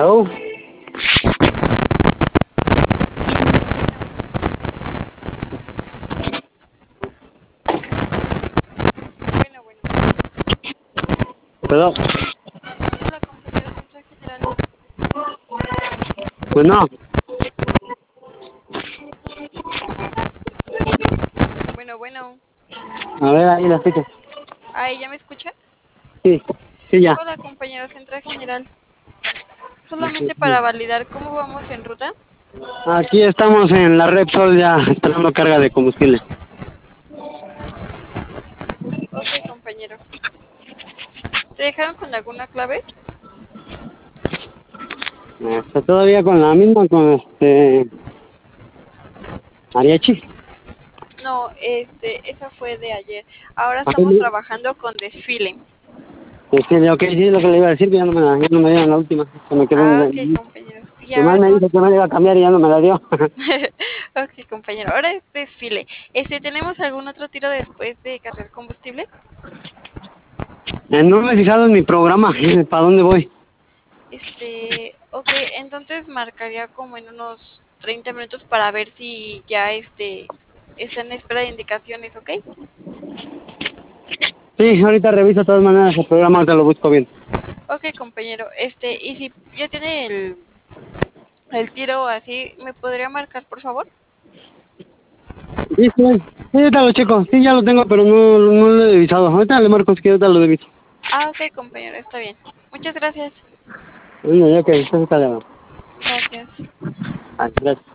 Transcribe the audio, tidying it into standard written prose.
Hello. Bueno, bueno. Perdón. Hola, compañero central general. Pues no. Bueno, bueno. A ver, ahí la escucho. Ay, ¿ya me escucha? Sí, sí, ya. Hola, compañero central general. Solamente para validar cómo vamos en ruta. Aquí estamos en la Repsol ya esperando carga de combustible. Ok, compañero. ¿Te dejaron con alguna clave? Está todavía con la misma, con mariachi. No, esa fue de ayer. Ahora Ajá, estamos trabajando con desfile. sí, ok, sí, es lo que le iba a decir, que ya no me dieron la última. Se me quedó Ah, ok, compañero. Y nomás ahora me estamos... dijo que me la iba a cambiar y ya no me la dio. Ok, compañero. Ahora es desfile. ¿Tenemos algún otro tiro después de cargar combustible? No me he fijado en mi programa, para dónde voy. Ok, entonces marcaría como en unos 30 minutos para ver si ya está en espera de indicaciones, ¿ok? Sí, ahorita reviso de todas maneras el programa, te lo busco bien. Ok, compañero, y si ya tiene el tiro así, ¿me podría marcar, por favor? Sí, sí, sí, ahorita lo checo, sí, ya lo tengo, pero no lo he revisado. Ahorita le marco, si que ahorita lo reviso. Ah, ok, compañero, está bien. Muchas gracias. Bueno, ya que, entonces está bien. Gracias. Ah, gracias.